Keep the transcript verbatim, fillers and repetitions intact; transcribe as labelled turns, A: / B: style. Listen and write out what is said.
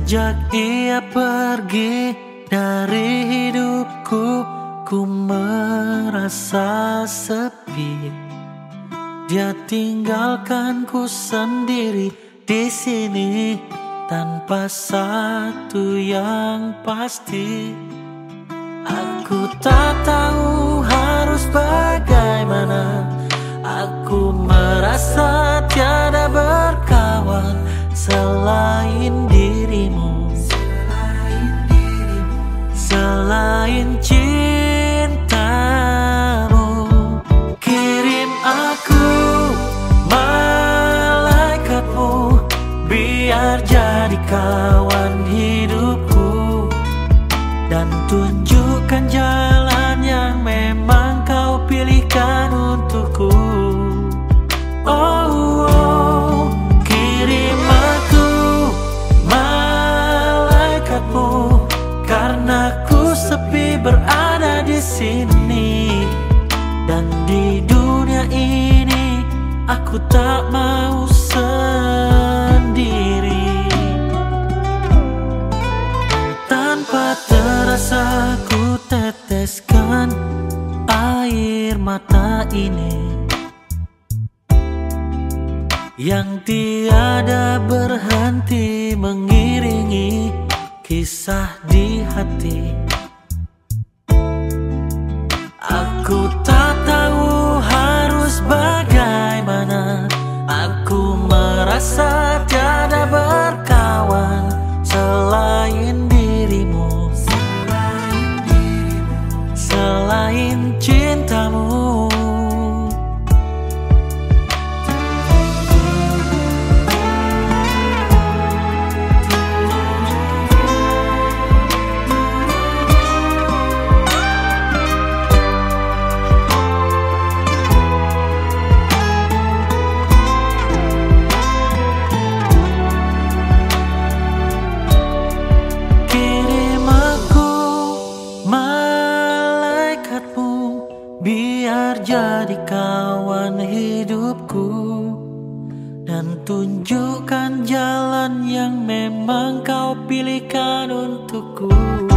A: Sejak ia pergi dari hidupku, ku merasa sepi. Dia tinggalkanku sendiri di sini tanpa satu yang pasti. Aku tak tahu harus bagaimana. Aku merasa tiada berkawan selain dirimu, selain cintamu. Kirim aku malaikatmu, biar jadi kawan hidupku, dan tunjukkan jalan yang memang kau pilihkan untukku. Oh, oh, kirim aku malaikatmu, karena ku sepi berada di sini, dan di dunia ini aku tak mau sendiri. Tanpa terasa ku teteskan air mata ini, yang tiada berhenti mengiringi kisah di hati. Aku tak tahu harus bagaimana. Aku merasa tiada berkawan selain dirimu, selain cintamu. Biar jadi kawan hidupku, dan tunjukkan jalan yang memang kau pilihkan untukku.